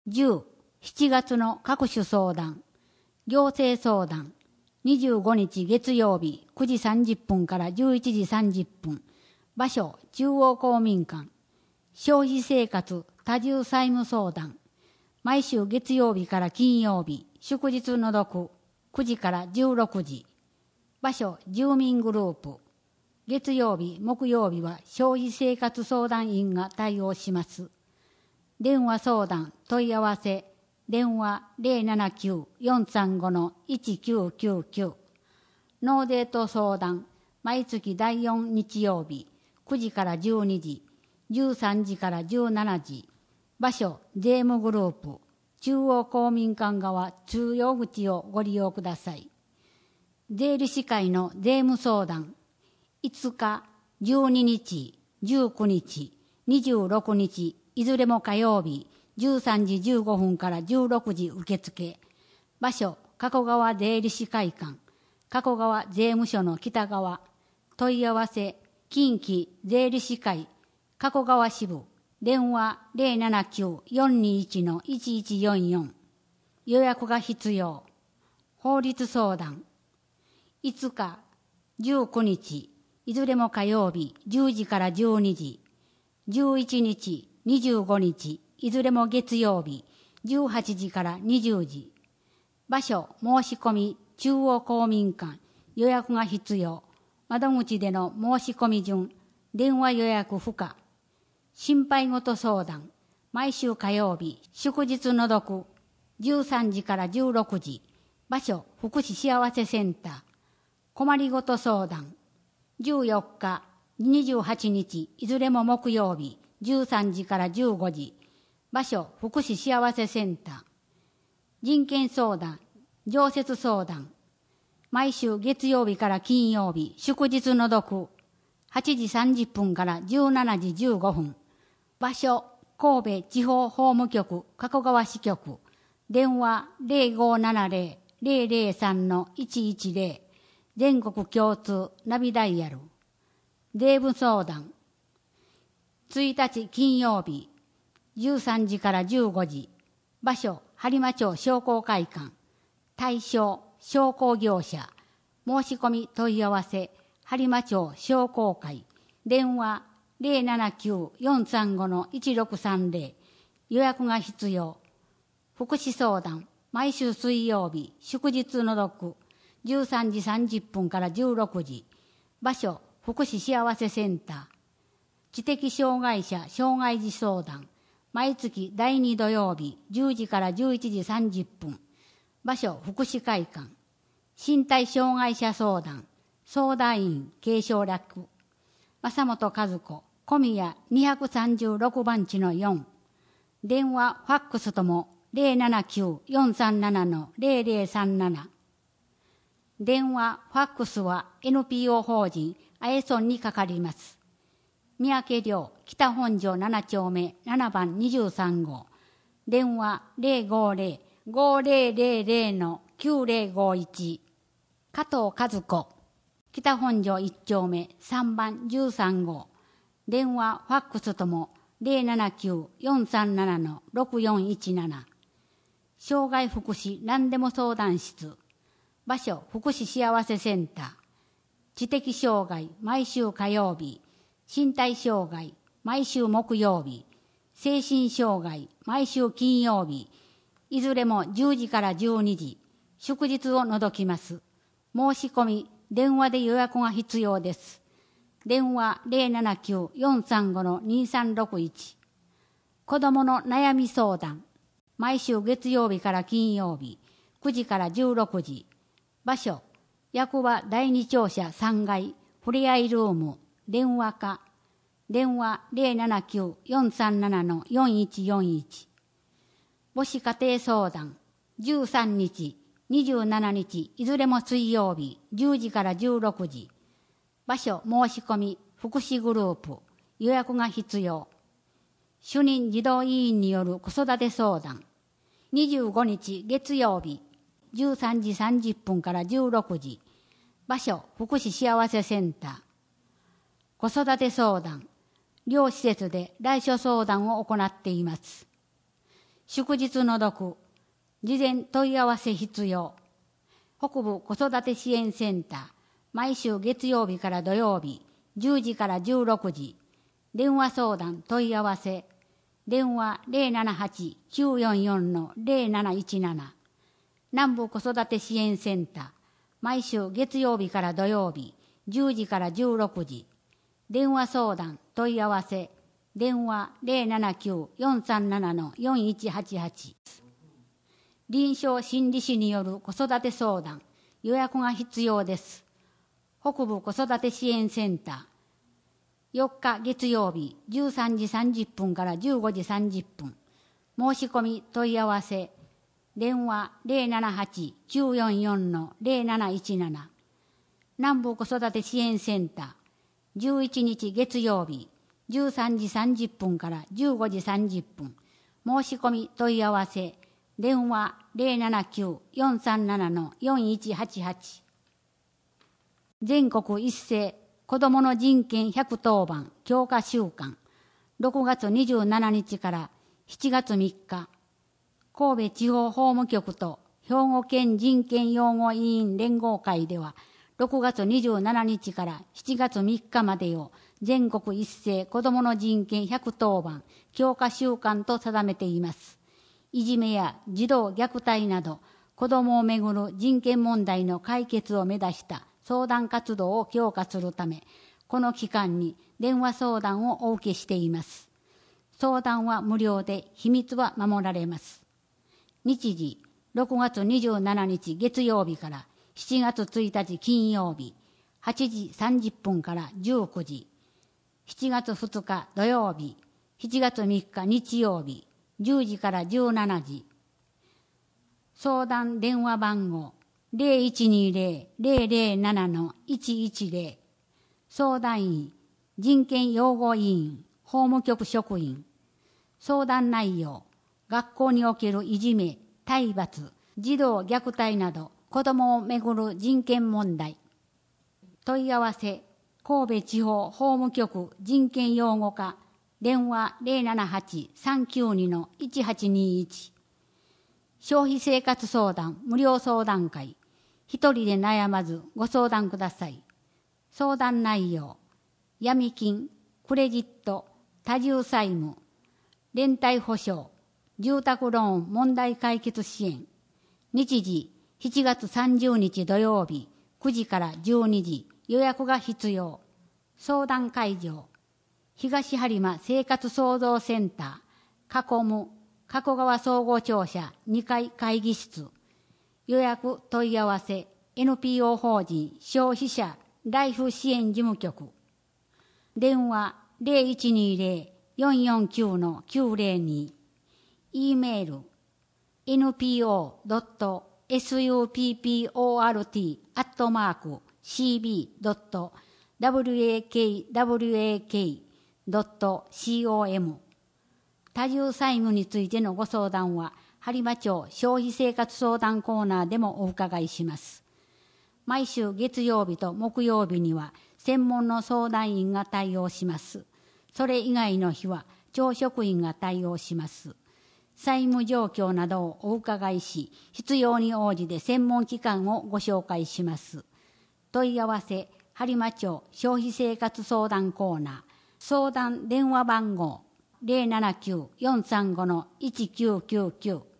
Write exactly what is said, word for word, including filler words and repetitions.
じゅう、しちがつの各種相談、行政相談、にじゅうごにち月曜日くじさんじゅっぷんからじゅういちじさんじゅっぷん、場所中央公民館、消費生活多重債務相談、毎週月曜日から金曜日、祝日の読、くじからじゅうろくじ、場所住民グループ、月曜日、木曜日は消費生活相談員が対応します。電話相談、問い合わせ、電話 ゼロななきゅう よんさんご いちきゅうきゅうきゅう。納税と相談、毎月だいよん日曜日、くじからじゅうにじ、じゅうさんじからじゅうしちじ、場所、税務グループ、中央公民館側通用口をご利用ください。税理士会の税務相談、いつか、じゅうににち、じゅうくにち、にじゅうろくにち、いずれも火曜日、じゅうさんじじゅうごふんからじゅうろくじ受付。場所、加古川税理士会館、加古川税務署の北側。問い合わせ、近畿税理士会、加古川支部。電話 ゼロななきゅう よんにいち いちいちよんよん。予約が必要。法律相談。いつか、じゅうくにち、いずれも火曜日、じゅうじからじゅうにじ。じゅういちにち、にじゅうごにち、いずれも月曜日、じゅうはちじからにじゅうじ。場所、申し込み、中央公民館、予約が必要。窓口での申し込み順、電話予約不可。心配事相談、毎週火曜日、祝日の読、じゅうさんじからじゅうろくじ。場所、福祉幸せセンター。困りごと相談、じゅうよっか、にじゅうはちにち、いずれも木曜日、じゅうさんじからじゅうごじ。場所、福祉幸せセンター。人権相談、常設相談。毎週月曜日から金曜日、祝日の読。はちじさんじゅっぷんからじゅうしちじじゅうごふん。場所、神戸地方法務局、加古川支局。電話 ゼロごななゼロ ゼロゼロさん いちいちゼロ。全国共通ナビダイヤル。税務相談。いちにち金曜日、じゅうさんじからじゅうごじ。場所、播磨町商工会館。対象、商工業者。申し込み問い合わせ、播磨町商工会。電話 ゼロななきゅう よんさんご いちろくさんゼロ。予約が必要。福祉相談、毎週水曜日、祝日の読。じゅうさんじさんじゅっぷんからじゅうろくじ。場所、福祉幸せセンター。知的障害者障害児相談。毎月だいに土曜日、じゅうじからじゅういちじさんじゅっぷん。場所、福祉会館。身体障害者相談。相談員、継承楽。正本和子、小宮にひゃくさんじゅうろくばんちのよん。電話、ファックスとも ゼロななきゅう よんさんなな ゼロゼロさんなな。電話、ファックスは エヌピーオー 法人アエソンにかかります。三宅寮、北本庄ななちょうめななばんにじゅうさんごう。電話 ゼロごゼロ ごゼロゼロゼロ きゅうゼロごいち。加藤和子、北本庄いっちょうめさんばんじゅうさんごう。電話、ファックスとも ゼロななきゅう よんさんなな ろくよんいちなな。障害福祉何でも相談室。場所、福祉幸せセンター。知的障害、毎週火曜日。身体障害、毎週木曜日。精神障害、毎週金曜日。いずれもじゅうじからじゅうにじ。祝日を除きます。申し込み、電話で予約が必要です。電話 ゼロななきゅう よんさんご にさんろくいち。子どもの悩み相談。毎週月曜日から金曜日。くじからじゅうろくじ。場所、役場だいに庁舎さんがい、ふれあいルーム。電話か。電話 ゼロななきゅう よんさんなな よんいちよんいち。母子家庭相談。じゅうさんにち、にじゅうしちにち、いずれも水曜日、じゅうじからじゅうろくじ。場所、申し込み、福祉グループ。予約が必要。主任児童委員による子育て相談。にじゅうごにち月曜日、じゅうさんじさんじゅっぷんからじゅうろくじ。場所、福祉幸せセンター。子育て相談。両施設で来所相談を行っています。 祝日の読、事前問い合わせ必要。北部子育て支援センター、毎週月曜日から土曜日、じゅうじからじゅうろくじ。電話相談問い合わせ。電話 ゼロななはち きゅうよんよん ゼロなないちなな。南部子育て支援センター、毎週月曜日から土曜日、じゅうじからじゅうろくじ。電話相談問い合わせ。電話 ゼロななきゅう よんさんなな よんいちはちはち。臨床心理士による子育て相談、予約が必要です。北部子育て支援センター、よっか月曜日じゅうさんじさんじゅっぷんからじゅうごじさんじゅっぷん。申し込み問い合わせ。電話 ゼロななはち きゅうよんよん ゼロなないちなな。南部子育て支援センター、じゅういちにち月曜日じゅうさんじさんじゅっぷんからじゅうごじさんじゅっぷん。申し込み問い合わせ。電話 ゼロななきゅう よんさんなな よんいちはちはち。全国一斉子どもの人権百当番強化週間、ろくがつにじゅうしちにちからしちがつみっか、神戸地方法務局と兵庫県人権擁護委員連合会では、ろくがつにじゅうしちにちからしちがつみっかまでを全国一斉子どもの人権百当番強化週間と定めています。いじめや児童虐待など子どもをめぐる人権問題の解決を目指した相談活動を強化するため、この期間に電話相談をお受けしています。相談は無料で秘密は守られます。日時、ろくがつにじゅうしちにち月曜日からしちがつついたち金曜日、はちじさんじゅっぷんからじゅうくじ。しちがつふつか土曜日、しちがつみっか日曜日、じゅうじからじゅうしちじ。相談電話番号 ゼロいちにゼロ ゼロゼロなな いちいちゼロ。相談員、人権擁護委員、法務局職員。相談内容、学校におけるいじめ、体罰、児童虐待など子どもをめぐる人権問題。問い合わせ、神戸地方法務局人権擁護課、電話 ゼロななはち さんきゅうに いちはちにいち。消費生活相談無料相談会。一人で悩まずご相談ください。相談内容、闇金、クレジット、多重債務、連帯保証、住宅ローン問題解決支援。日時、しちがつさんじゅうにち土曜日、くじからじゅうにじ、予約が必要。相談会場、東播磨生活創造センター、囲む、加古川総合庁舎にかい会議室。予約問い合わせ、エヌピーオー 法人消費者ライフ支援事務局。電話 ゼロいちにゼロ よんよんきゅう きゅうゼロに。e メール エヌピーオー ドット サッポート アットマーク シービー ドット ワーク ドット コム。多重債務についてのご相談は、播磨町消費生活相談コーナーでもお伺いします。毎週月曜日と木曜日には専門の相談員が対応します。それ以外の日は町職員が対応します。債務状況などをお伺いし、必要に応じて専門機関をご紹介します。問い合わせ、播磨町消費生活相談コーナー。相談電話番号 ゼロななきゅう よんさんご いちきゅうきゅうきゅう。